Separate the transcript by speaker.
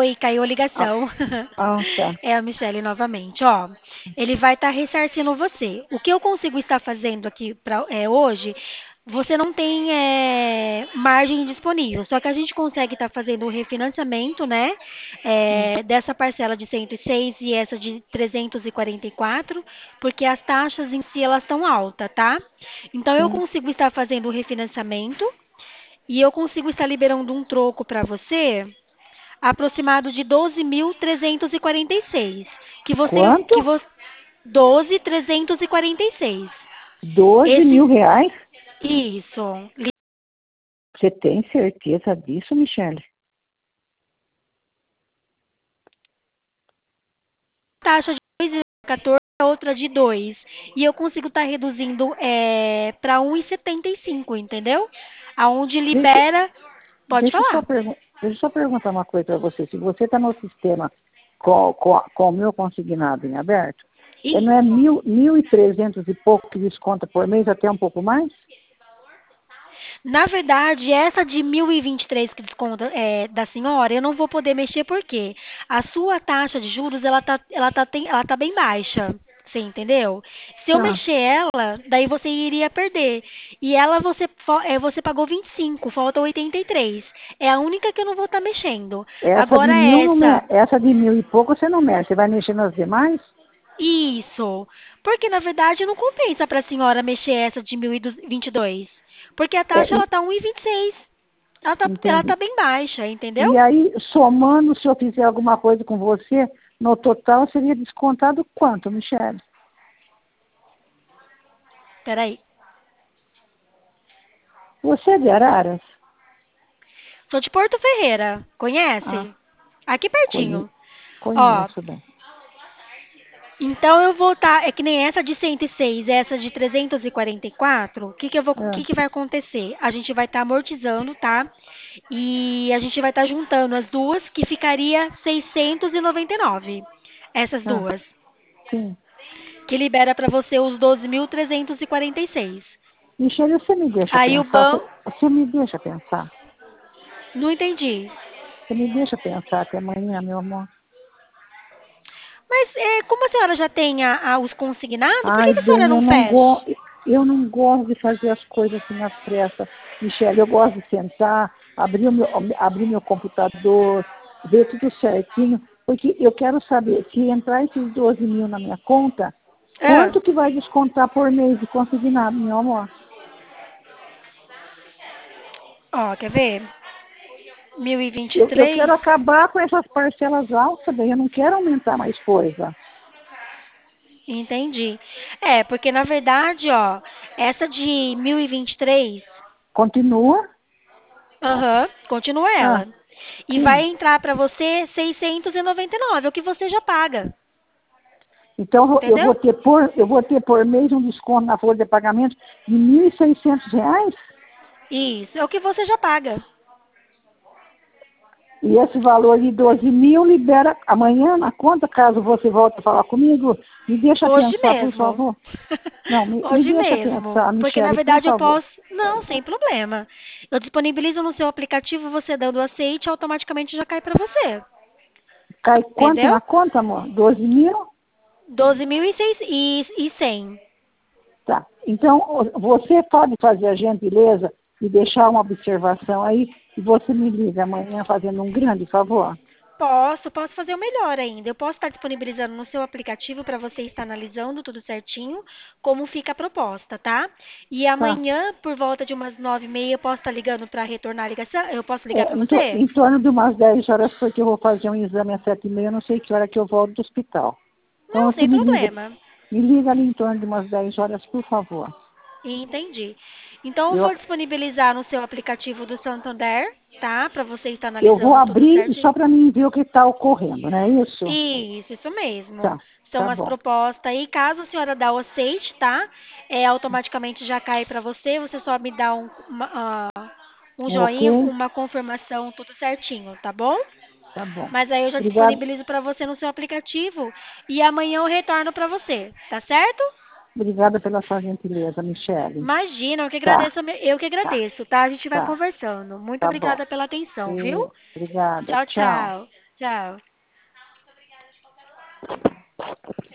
Speaker 1: Oi, caiu a
Speaker 2: Ah,
Speaker 1: ligação.
Speaker 2: tá.
Speaker 1: É a Michelle novamente. Ó, ele vai estar ressarcindo você. O que eu consigo estar fazendo aqui hoje, você não tem margem disponível. Só que a gente consegue estar fazendo o refinanciamento, né?
Speaker 2: Hum,
Speaker 1: Dessa parcela de 106 e essa de 344, porque as taxas em si elas estão altas, tá? Então eu
Speaker 2: sim.
Speaker 1: consigo estar fazendo o refinanciamento e eu consigo estar liberando um troco para você aproximado de 12.346,
Speaker 2: Quanto?
Speaker 1: que você 12.346.
Speaker 2: 12
Speaker 1: Esse
Speaker 2: mil reais?
Speaker 1: isso,
Speaker 2: Você tem certeza disso, Michele?
Speaker 1: taxa de 2,14, a outra de 2. E eu consigo estar reduzindo para 1,75, entendeu? Aonde
Speaker 2: Deixa,
Speaker 1: libera, pode
Speaker 2: deixa, eu só
Speaker 1: falar.
Speaker 2: deixa eu só perguntar uma coisa para você. Se você está no sistema com o meu consignado em aberto, não é
Speaker 1: Isso.
Speaker 2: 1.300 e pouco que desconta por mês, até um pouco mais?
Speaker 1: Na verdade, essa de 1.023 que desconta da senhora, eu não vou poder mexer porque a sua taxa de juros ela tá bem baixa. Você entendeu? Se eu
Speaker 2: Tá.
Speaker 1: mexer ela, daí você iria perder. E ela você pagou 25, falta 83. É a única que eu não vou estar mexendo.
Speaker 2: Essa de
Speaker 1: Agora
Speaker 2: mil não
Speaker 1: essa,
Speaker 2: mexe. Essa de 1.000 e pouco você não mexe. Você vai mexer nas demais?
Speaker 1: isso. Porque na verdade não compensa para a senhora mexer essa de 1.022. Porque a
Speaker 2: É,
Speaker 1: taxa ela tá 1,26. Ela
Speaker 2: entendi.
Speaker 1: tá bem baixa, entendeu?
Speaker 2: E aí, somando, se eu fizer alguma coisa com você, no total seria descontado quanto, Michele?
Speaker 1: Peraí.
Speaker 2: Você é de Araras?
Speaker 1: Sou de Porto Ferreira.
Speaker 2: Ah,
Speaker 1: Conhece? Aqui
Speaker 2: conhe-
Speaker 1: pertinho. Ó,
Speaker 2: conheço bem.
Speaker 1: então eu vou estar. É que nem essa de 106, essa de 344. O
Speaker 2: É,
Speaker 1: que vai acontecer? A gente vai estar amortizando, tá? E a gente vai estar juntando as duas, que ficaria 699. Essas
Speaker 2: ah,
Speaker 1: duas.
Speaker 2: sim.
Speaker 1: Que libera para você os 12.346.
Speaker 2: Michele, você me deixa
Speaker 1: Aí o
Speaker 2: pensar?
Speaker 1: banco.
Speaker 2: Você me deixa pensar?
Speaker 1: Não entendi.
Speaker 2: Você me deixa pensar até amanhã, meu amor?
Speaker 1: Mas como a senhora já tem os consignados, por que
Speaker 2: Ai,
Speaker 1: que a senhora
Speaker 2: bem,
Speaker 1: não fecha?
Speaker 2: eu não gosto de fazer as coisas assim às pressas. Michele, eu gosto de sentar, abrir meu computador, ver tudo certinho, porque eu quero saber, se entrar esses 12 mil na minha conta,
Speaker 1: Ah,
Speaker 2: quanto que vai descontar por mês de consignado, meu amor?
Speaker 1: ó, quer ver? Mil e vinte e
Speaker 2: Eu
Speaker 1: três.
Speaker 2: quero acabar com essas parcelas altas, bem, eu não quero aumentar mais coisa.
Speaker 1: Entendi. Porque na verdade, ó, essa de 1023,
Speaker 2: Continua?
Speaker 1: aham, continua
Speaker 2: Ah,
Speaker 1: ela. E vai
Speaker 2: sim.
Speaker 1: entrar pra você 699, é o que você já paga,
Speaker 2: Então,
Speaker 1: entendeu?
Speaker 2: eu vou ter por mês um desconto na folha de pagamento de R$ 1.600.
Speaker 1: Isso, é o que você já paga.
Speaker 2: E esse valor de 12 mil libera amanhã na conta, caso você volte a falar comigo. Me deixa
Speaker 1: Hoje
Speaker 2: pensar, por
Speaker 1: mesmo.
Speaker 2: favor. Não, me
Speaker 1: Hoje
Speaker 2: deixa
Speaker 1: mesmo.
Speaker 2: pensar,
Speaker 1: Porque na
Speaker 2: Michele, por
Speaker 1: verdade eu
Speaker 2: favor.
Speaker 1: posso. Não, sem problema. Eu disponibilizo no seu aplicativo, você dando aceite, automaticamente já cai pra você.
Speaker 2: Cai quanto
Speaker 1: Entendeu?
Speaker 2: na conta, amor? 12 mil?
Speaker 1: 12.100.
Speaker 2: Tá. Então, você pode fazer a gentileza e deixar uma observação aí e você me liga amanhã fazendo um grande favor.
Speaker 1: Posso fazer o melhor ainda. Eu posso estar disponibilizando no seu aplicativo para você estar analisando tudo certinho, como fica a proposta, tá? E
Speaker 2: Tá.
Speaker 1: amanhã, por volta de umas 9h30, eu posso estar ligando para retornar a ligação? Eu posso ligar para você?
Speaker 2: Em torno de umas 10 horas, porque eu vou fazer um exame às 7h30, eu não sei que hora que eu volto do hospital. Então
Speaker 1: Não,
Speaker 2: você
Speaker 1: sem problema.
Speaker 2: me liga ali em torno de umas 10 horas, por favor.
Speaker 1: Entendi. Então, eu
Speaker 2: Eu,
Speaker 1: vou disponibilizar no seu aplicativo do Santander, tá? Para você estar
Speaker 2: eu vou
Speaker 1: analisando tudo
Speaker 2: abrir
Speaker 1: certinho.
Speaker 2: só para mim ver o que está ocorrendo, não é isso?
Speaker 1: Isso mesmo.
Speaker 2: Tá,
Speaker 1: São
Speaker 2: tá
Speaker 1: as
Speaker 2: bom.
Speaker 1: propostas aí. Caso a senhora dá o aceite, tá? Automaticamente já cai para você. Você só me dá um
Speaker 2: Um ok?
Speaker 1: joinha, uma confirmação, tudo certinho, tá bom?
Speaker 2: Tá bom.
Speaker 1: Mas aí eu já
Speaker 2: Obrigado,
Speaker 1: disponibilizo para você no seu aplicativo e amanhã eu retorno para você, tá certo?
Speaker 2: obrigada pela sua gentileza, Michele.
Speaker 1: Imagina,
Speaker 2: Tá,
Speaker 1: eu que
Speaker 2: tá,
Speaker 1: agradeço, tá? A gente vai
Speaker 2: tá,
Speaker 1: conversando. Muito
Speaker 2: tá bom.
Speaker 1: obrigada pela atenção, viu?
Speaker 2: Obrigada.
Speaker 1: Tchau,
Speaker 2: Tchau.
Speaker 1: tchau. Tchau.